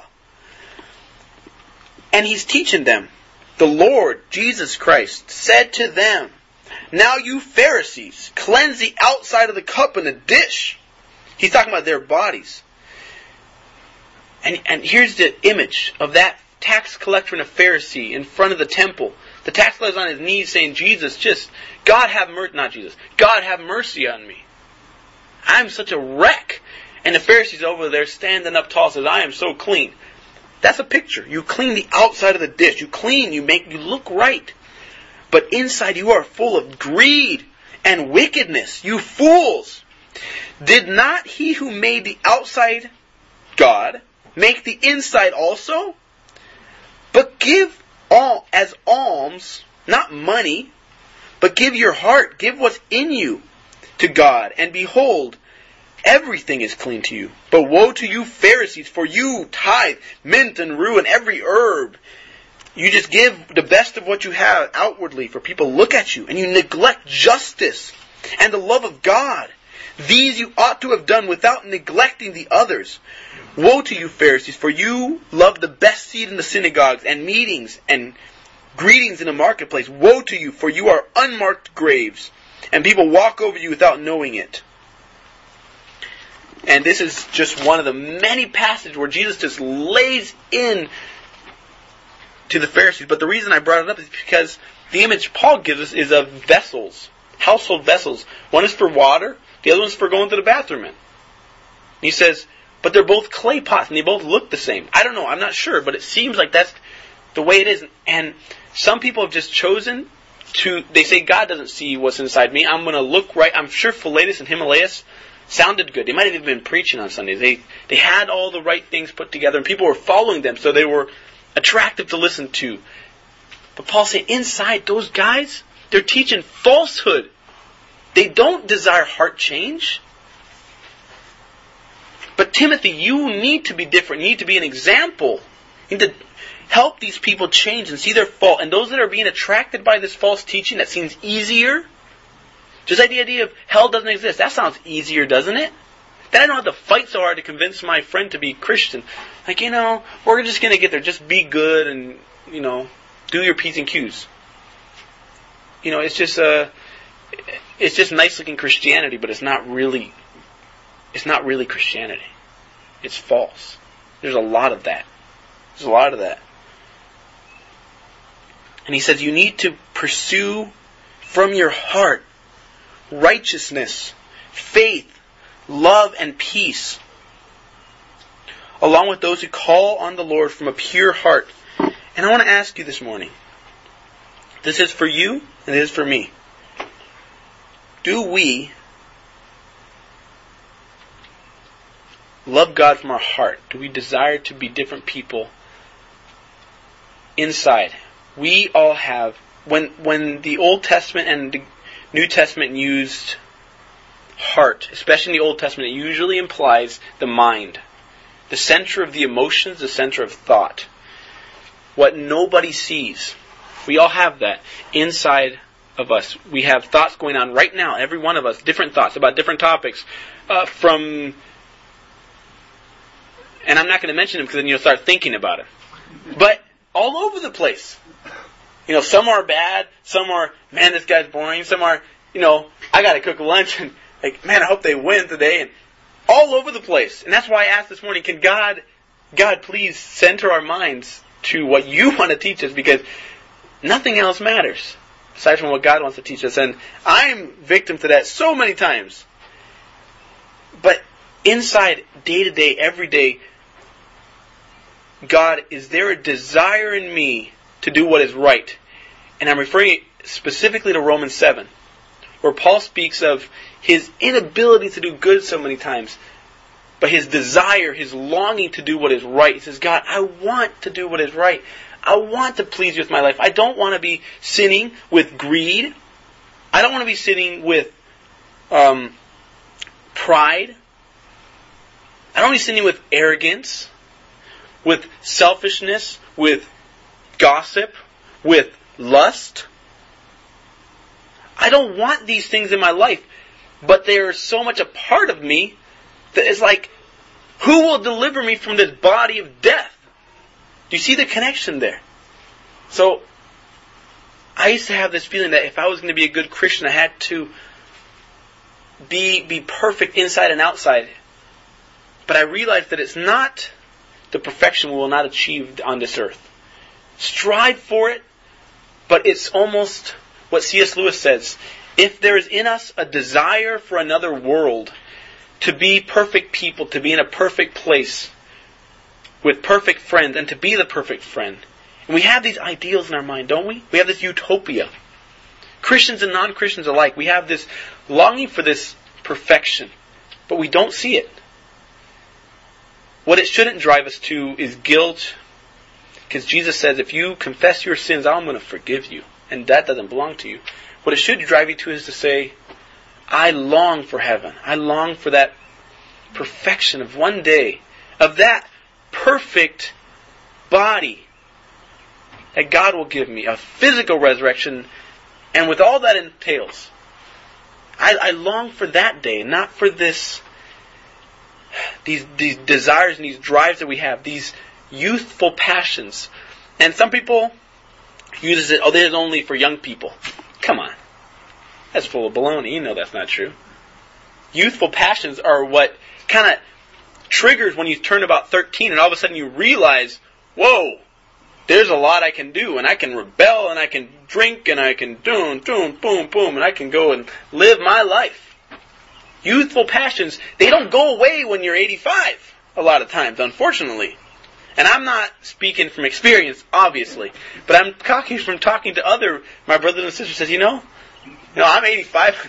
S1: And he's teaching them. The Lord, Jesus Christ, said to them, now you Pharisees, cleanse the outside of the cup and the dish. He's talking about their bodies. And, and here's the image of that tax collector and a Pharisee in front of the temple. The tax collector's on his knees saying, Jesus, just, God have mercy, not Jesus, God have mercy on me. I'm such a wreck. And the Pharisee's over there standing up tall, says, I am so clean. That's a picture. You clean the outside of the dish. You clean, you make, you look right. But inside you are full of greed and wickedness. You fools! Did not he who made the outside, God, make the inside also? But give all as alms, not money, but give your heart, give what's in you to God, and behold, everything is clean to you. But woe to you Pharisees, for you tithe mint and rue and every herb. You just give the best of what you have outwardly for people to look at you, and you neglect justice and the love of God. These you ought to have done without neglecting the others. Woe to you Pharisees, for you love the best seat in the synagogues and meetings and greetings in the marketplace. Woe to you, for you are unmarked graves, and people walk over you without knowing it. And this is just one of the many passages where Jesus just lays in to the Pharisees. But the reason I brought it up is because the image Paul gives us is of vessels, household vessels. One is for water, the other one's for going to the bathroom in. He says, but they're both clay pots and they both look the same. I don't know, I'm not sure, but it seems like that's the way it is. And some people have just chosen to, they say, God doesn't see what's inside me. I'm going to look right. I'm sure Philetus and Himalayas sounded good. They might have even been preaching on Sundays. They they had all the right things put together, and people were following them, so they were attractive to listen to. But Paul said, inside, those guys, they're teaching falsehood. They don't desire heart change. But Timothy, you need to be different. You need to be an example. You need to help these people change and see their fault. And those that are being attracted by this false teaching that seems easier, just like the idea of hell doesn't exist. That sounds easier, doesn't it? Then I don't have to fight so hard to convince my friend to be Christian. Like, you know, we're just going to get there. Just be good and, you know, do your P's and Q's. You know, it's just uh, it's just nice looking Christianity, but it's not really, it's not really Christianity. It's false. There's a lot of that. There's a lot of that. And he says you need to pursue from your heart righteousness, faith, love, and peace, along with those who call on the Lord from a pure heart. And I want to ask you this morning, this is for you and it is for me. Do we love God from our heart? Do we desire to be different people inside? We all have, when when the Old Testament and the New Testament used heart, especially in the Old Testament, it usually implies the mind. The center of the emotions, the center of thought. What nobody sees. We all have that inside of us. We have thoughts going on right now, every one of us, different thoughts about different topics. Uh, from, and I'm not going to mention them because then you'll start thinking about it. But all over the place. You know, some are bad, some are, man, this guy's boring, some are, you know, I got to cook lunch and, like, man, I hope they win today, and all over the place. And that's why I asked this morning, can God, God please center our minds to what you want to teach us, because nothing else matters aside from what God wants to teach us. And I'm victim to that so many times. But inside, day to day, every day, God, is there a desire in me to do what is right? And I'm referring specifically to Romans seven, where Paul speaks of his inability to do good so many times, but his desire, his longing to do what is right. He says, God, I want to do what is right. I want to please you with my life. I don't want to be sinning with greed. I don't want to be sinning with um, pride. I don't want to be sinning with arrogance, with selfishness, with gossip, with lust. I don't want these things in my life, but they are so much a part of me that it's like, who will deliver me from this body of death? Do you see the connection there? So, I used to have this feeling that if I was going to be a good Christian, I had to be be perfect inside and outside. But I realized that it's not the perfection we will not achieve on this earth. Strive for it, but it's almost what C S Lewis says. If there is in us a desire for another world, to be perfect people, to be in a perfect place, with perfect friends, and to be the perfect friend. And we have these ideals in our mind, don't we? We have this utopia. Christians and non-Christians alike, we have this longing for this perfection, but we don't see it. What it shouldn't drive us to is guilt, because Jesus says, if you confess your sins, I'm going to forgive you. And that doesn't belong to you. What it should drive you to is to say, I long for heaven. I long for that perfection of one day, of that perfect body that God will give me, a physical resurrection, and with all that entails. I, I long for that day, not for this, these, these desires and these drives that we have, these youthful passions. And some people use it, oh, this is only for young people. Come on. That's full of baloney. You know that's not true. Youthful passions are what kind of triggers when you turn about thirteen and all of a sudden you realize, whoa, there's a lot I can do, and I can rebel, and I can drink, and I can doom, doom, boom, boom, and I can go and live my life. Youthful passions, they don't go away when you're eighty-five, a lot of times, unfortunately. And I'm not speaking from experience, obviously, but I'm talking from talking to other, my brothers and sisters says, you know, you know, I'm eighty-five,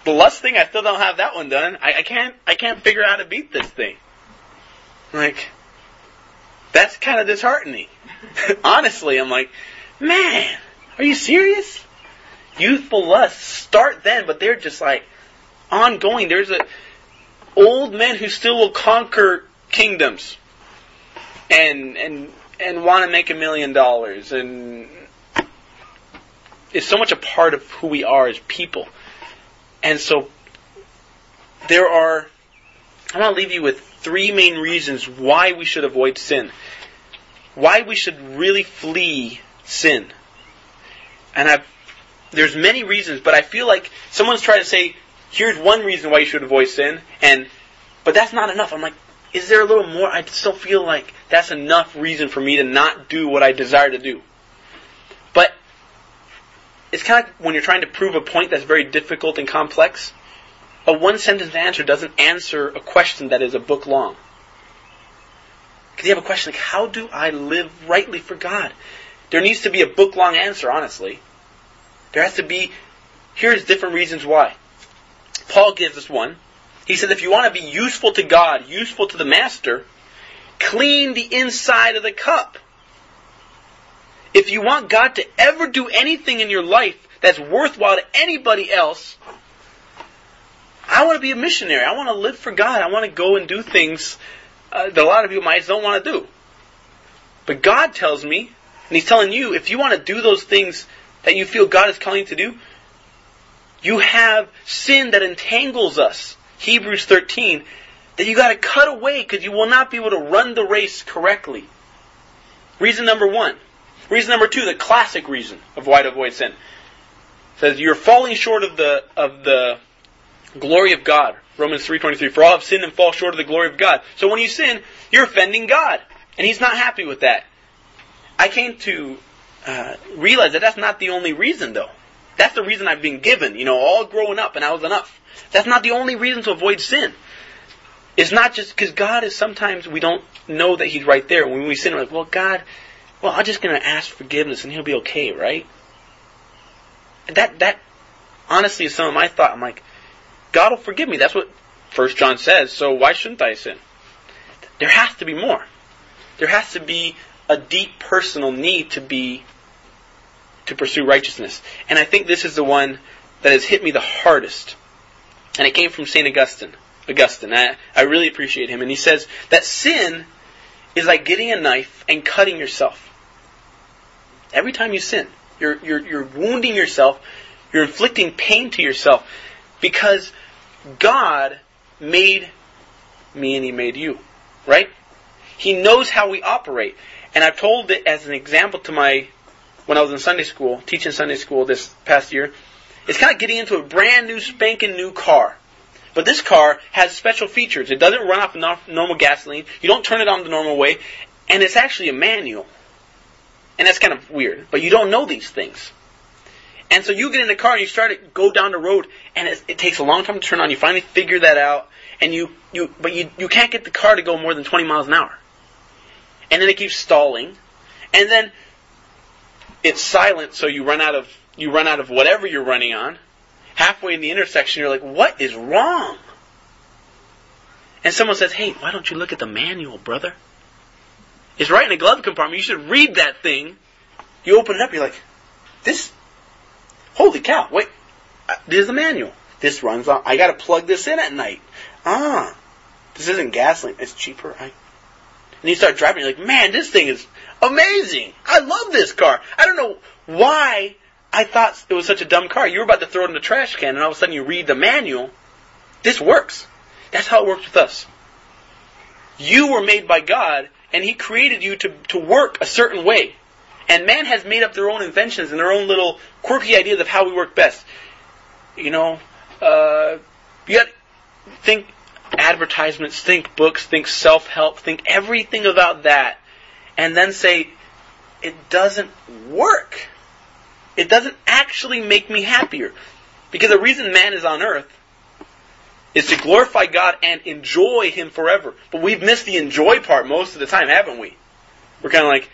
S1: The lust thing, I still don't have that one done. I, I can't I can't figure out how to beat this thing. Like, that's kind of disheartening. Honestly, I'm like, man, are you serious? Youthful lusts start then, but they're just like ongoing. There's a old men who still will conquer kingdoms and and and want to make a million dollars, and it's so much a part of who we are as people. And so there are, I want to leave you with three main reasons why we should avoid sin. Why we should really flee sin. And I've, there's many reasons, but I feel like someone's trying to say, here's one reason why you should avoid sin, and but that's not enough. I'm like, is there a little more? I still feel like that's enough reason for me to not do what I desire to do. But it's kind of like when you're trying to prove a point that's very difficult and complex, a one-sentence answer doesn't answer a question that is a book long. Because you have a question like, how do I live rightly for God? There needs to be a book-long answer, honestly. There has to be, here's different reasons why. Paul gives us one. He says, if you want to be useful to God, useful to the master, clean the inside of the cup. If you want God to ever do anything in your life that's worthwhile to anybody else, I want to be a missionary. I want to live for God. I want to go and do things uh, that a lot of people might don't want to do. But God tells me, and He's telling you, if you want to do those things that you feel God is calling you to do, you have sin that entangles us. Hebrews thirteen, that you got to cut away because you will not be able to run the race correctly. Reason number one. Reason number two, the classic reason of why to avoid sin. It says you're falling short of the of the glory of God. Romans three twenty-three. For all have sinned and fall short of the glory of God. So when you sin, you're offending God, and He's not happy with that. I came to uh, realize that that's not the only reason, though. That's the reason I've been given. You know, all growing up, and I was enough. That's not the only reason to avoid sin. It's not just because God is sometimes we don't know that He's right there. When we sin, we're like, well, God. Well, I'm just going to ask forgiveness and He'll be okay, right? That, that honestly is some of my thought. I'm like, God will forgive me. That's what First John says, so why shouldn't I sin? There has to be more. There has to be a deep personal need to be, to pursue righteousness. And I think this is the one that has hit me the hardest. And it came from Saint Augustine. Augustine. I, I really appreciate him. And he says that sin is like getting a knife and cutting yourself. Every time you sin, you're, you're, you're wounding yourself, you're inflicting pain to yourself, because God made me and He made you, right? He knows how we operate. And I've told it as an example to my, when I was in Sunday school, teaching Sunday school this past year, it's kind of getting into a brand new spanking new car. But this car has special features. It doesn't run off normal gasoline. You don't turn it on the normal way. And it's actually a manual. And that's kind of weird. But you don't know these things. And so you get in the car and you start to go down the road. And it, it takes a long time to turn on. You finally figure that out. And you, you but you, you can't get the car to go more than twenty miles an hour. And then it keeps stalling. And then it's silent, so you run out of you run out of whatever you're running on. Halfway in the intersection, you're like, what is wrong? And someone says, hey, why don't you look at the manual, brother? It's right in the glove compartment. You should read that thing. You open it up, you're like, this, holy cow, wait, this is the manual. This runs on, I got to plug this in at night. Ah, this isn't gasoline, it's cheaper. I, and you start driving, you're like, man, this thing is amazing. I love this car. I don't know why I thought it was such a dumb car. You were about to throw it in the trash can, and all of a sudden you read the manual. This works. That's how it works with us. You were made by God, and He created you to, to work a certain way. And man has made up their own inventions and their own little quirky ideas of how we work best. You know, uh, you got to think advertisements, think books, think self-help, think everything about that, and then say, it doesn't work. It doesn't actually make me happier. Because the reason man is on earth is to glorify God and enjoy Him forever. But we've missed the enjoy part most of the time, haven't we? We're kind of like,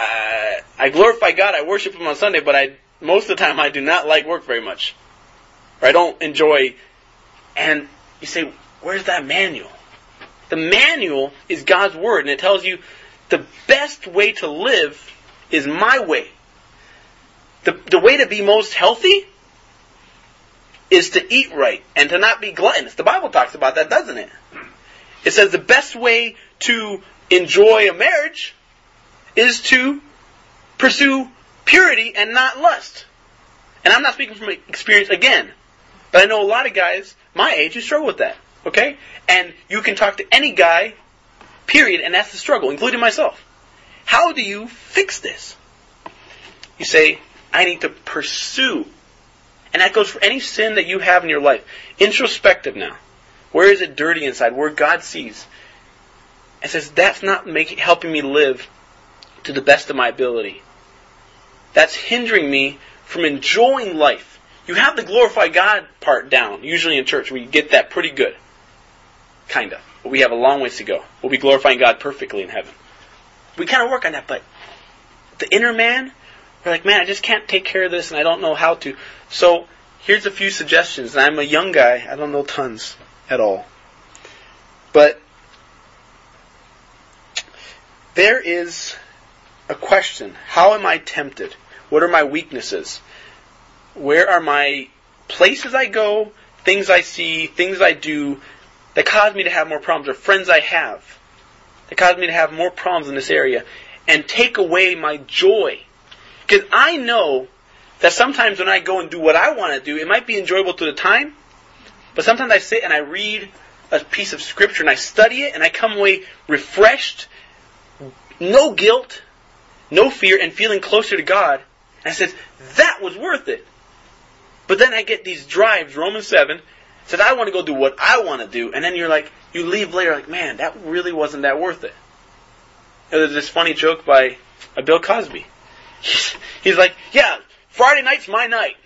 S1: uh, I glorify God, I worship Him on Sunday, but I most of the time I do not like work very much. or I don't enjoy. And you say, where's that manual? The manual is God's Word, and it tells you the best way to live is my way. The, the way to be most healthy is to eat right and to not be gluttonous. The Bible talks about that, doesn't it? It says the best way to enjoy a marriage is to pursue purity and not lust. And I'm not speaking from experience again, but I know a lot of guys my age who struggle with that. Okay? And you can talk to any guy, period, and that's the struggle, including myself. How do you fix this? You say, I need to pursue. And that goes for any sin that you have in your life. Introspective now. Where is it dirty inside? Where God sees. And says, that's not making, helping me live to the best of my ability. That's hindering me from enjoying life. You have the glorify God part down, usually in church. We get that pretty good. Kind of. But we have a long ways to go. We'll be glorifying God perfectly in heaven. We kind of work on that, but the inner man, we're like, man, I just can't take care of this and I don't know how to. So, here's a few suggestions. And I'm a young guy. I don't know tons at all. But there is a question. How am I tempted? What are my weaknesses? Where are my places I go, things I see, things I do that cause me to have more problems, or friends I have that cause me to have more problems in this area, and take away my joy? Because I know that sometimes when I go and do what I want to do, it might be enjoyable to the time, but sometimes I sit and I read a piece of scripture and I study it and I come away refreshed, no guilt, no fear, and feeling closer to God. And I said, that was worth it. But then I get these drives, Romans seven, said I want to go do what I want to do, and then you're like, you leave later like, man, that really wasn't that worth it. There's this funny joke by uh, Bill Cosby. He's like, yeah, Friday night's my night.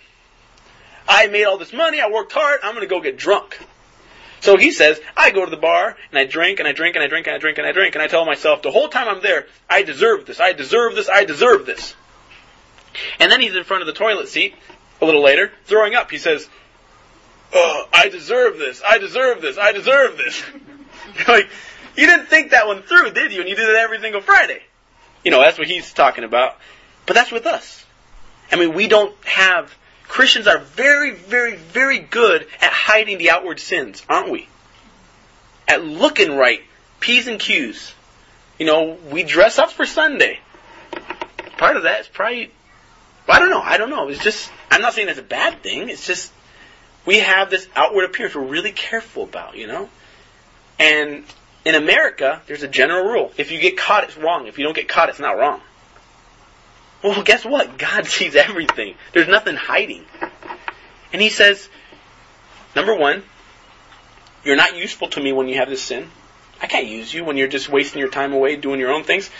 S1: I made all this money, I worked hard, I'm going to go get drunk. So he says, I go to the bar, and I drink, and I drink, and I drink, and I drink, and I drink, and I tell myself, the whole time I'm there, I deserve this, I deserve this, I deserve this. And then he's in front of the toilet seat, a little later, throwing up. He says, oh, I deserve this, I deserve this, I deserve this. You're like, you didn't think that one through, did you? And you did it every single Friday. You know, that's what he's talking about. But that's with us. I mean, we don't have... Christians are very, very, very good at hiding the outward sins, aren't we? At looking right, P's and Q's. You know, we dress up for Sunday. Part of that is probably... Well, I don't know, I don't know. It's just... I'm not saying it's a bad thing. It's just... We have this outward appearance we're really careful about, you know? And in America, there's a general rule. If you get caught, it's wrong. If you don't get caught, it's not wrong. Well, guess what? God sees everything. There's nothing hiding. And he says, number one, you're not useful to me when you have this sin. I can't use you when you're just wasting your time away doing your own things.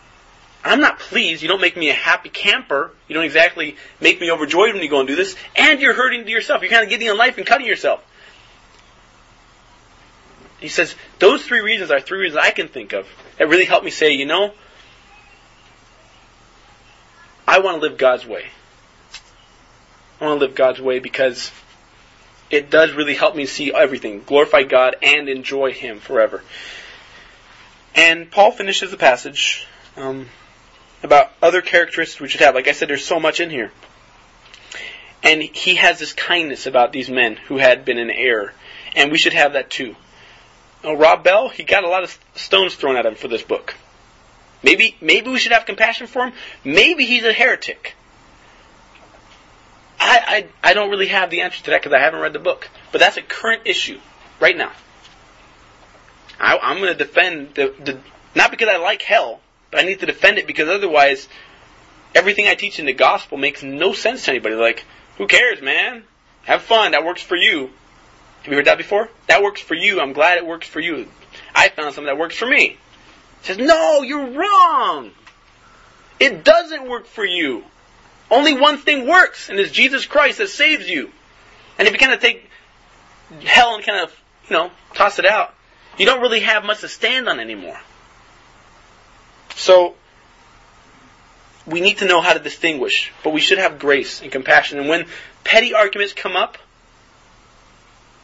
S1: I'm not pleased. You don't make me a happy camper. You don't exactly make me overjoyed when you go and do this. And you're hurting to yourself. You're kind of getting in life and cutting yourself. He says, those three reasons are three reasons I can think of that really help me say, you know, I want to live God's way. I want to live God's way because it does really help me see everything, glorify God and enjoy Him forever. And Paul finishes the passage um, about other characteristics we should have. Like I said, there's so much in here. And he has this kindness about these men who had been in error. And we should have that too. Now, Rob Bell, he got a lot of stones thrown at him for this book. Maybe maybe we should have compassion for him. Maybe he's a heretic. I I, I don't really have the answer to that because I haven't read the book. But that's a current issue right now. I, I'm going to defend, the, the not because I like hell, but I need to defend it because otherwise everything I teach in the gospel makes no sense to anybody. Like, who cares, man? Have fun. That works for you. Have you heard that before? That works for you. I'm glad it works for you. I found something that works for me. He says, no, you're wrong. It doesn't work for you. Only one thing works, and it's Jesus Christ that saves you. And if you kind of take hell and kind of, you know, toss it out, you don't really have much to stand on anymore. So, we need to know how to distinguish, but we should have grace and compassion. And when petty arguments come up,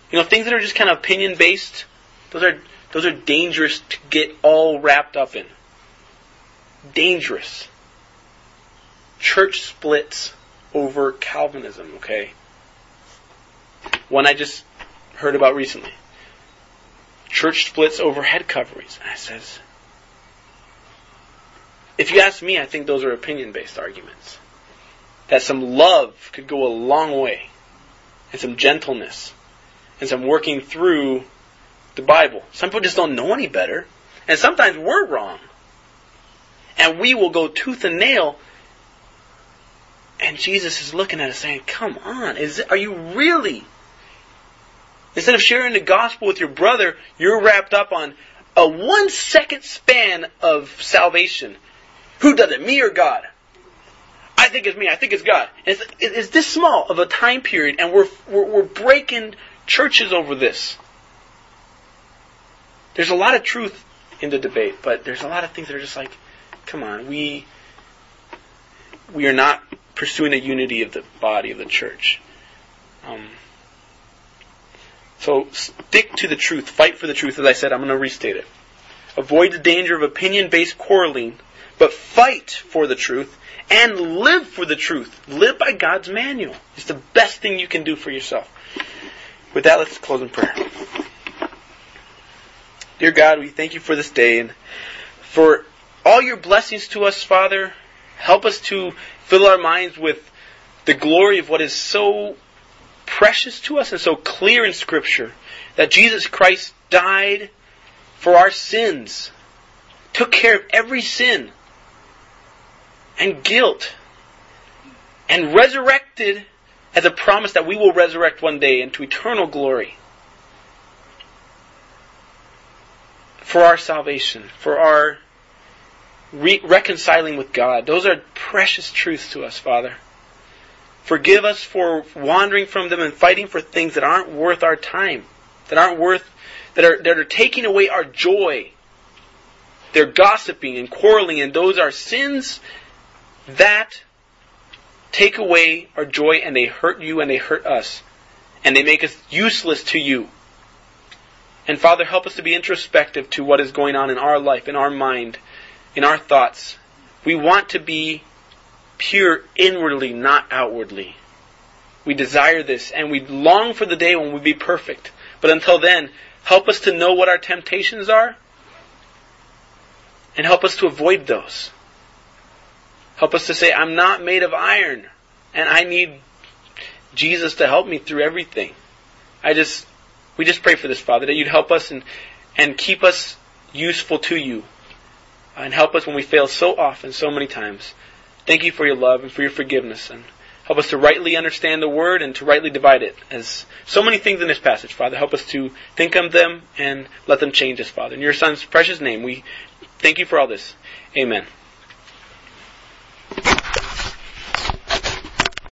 S1: You know, things that are just kind of opinion based, those are those are dangerous to get all wrapped up in. Dangerous. Church splits over Calvinism, okay? One I just heard about recently. Church splits over head coverings. And I says, if you ask me, I think those are opinion-based arguments. That some love could go a long way. And some gentleness. And some working through the Bible. Some people just don't know any better. And sometimes we're wrong. And we will go tooth and nail. And Jesus is looking at us saying, come on, is it, are you really? Instead of sharing the gospel with your brother, you're wrapped up on a one second span of salvation. Who does it, me or God? I think it's me, I think it's God. And it's, it's this small of a time period, and we're, we're, we're breaking churches over this. There's a lot of truth in the debate, but there's a lot of things that are just like, come on, we we are not pursuing a unity of the body of the church. Um, so stick to the truth. Fight for the truth. As I said, I'm going to restate it. Avoid the danger of opinion-based quarreling, but fight for the truth and live for the truth. Live by God's manual. It's the best thing you can do for yourself. With that, let's close in prayer. Dear God, we thank you for this day and for all your blessings to us, Father. Help us to fill our minds with the glory of what is so precious to us and so clear in Scripture. That Jesus Christ died for our sins. Took care of every sin and guilt. And resurrected as a promise that we will resurrect one day into eternal glory. For our salvation. For our Re- reconciling with God. Those are precious truths to us, Father. Forgive us for wandering from them and fighting for things that aren't worth our time. That aren't worth, that are, that are taking away our joy. They're gossiping and quarreling, and those are sins that take away our joy, and they hurt you and they hurt us. And they make us useless to you. And Father, help us to be introspective to what is going on in our life, in our mind, in our thoughts. We want to be pure inwardly, not outwardly. We desire this, and we long for the day when we be perfect. But until then, help us to know what our temptations are, and help us to avoid those. Help us to say, I'm not made of iron, and I need Jesus to help me through everything. I just, we just pray for this, Father, that you'd help us and, and keep us useful to you. And help us when we fail so often, so many times. Thank you for your love and for your forgiveness. And help us to rightly understand the Word and to rightly divide it. As so many things in this passage, Father. Help us to think of them and let them change us, Father. In your Son's precious name, we thank you for all this. Amen.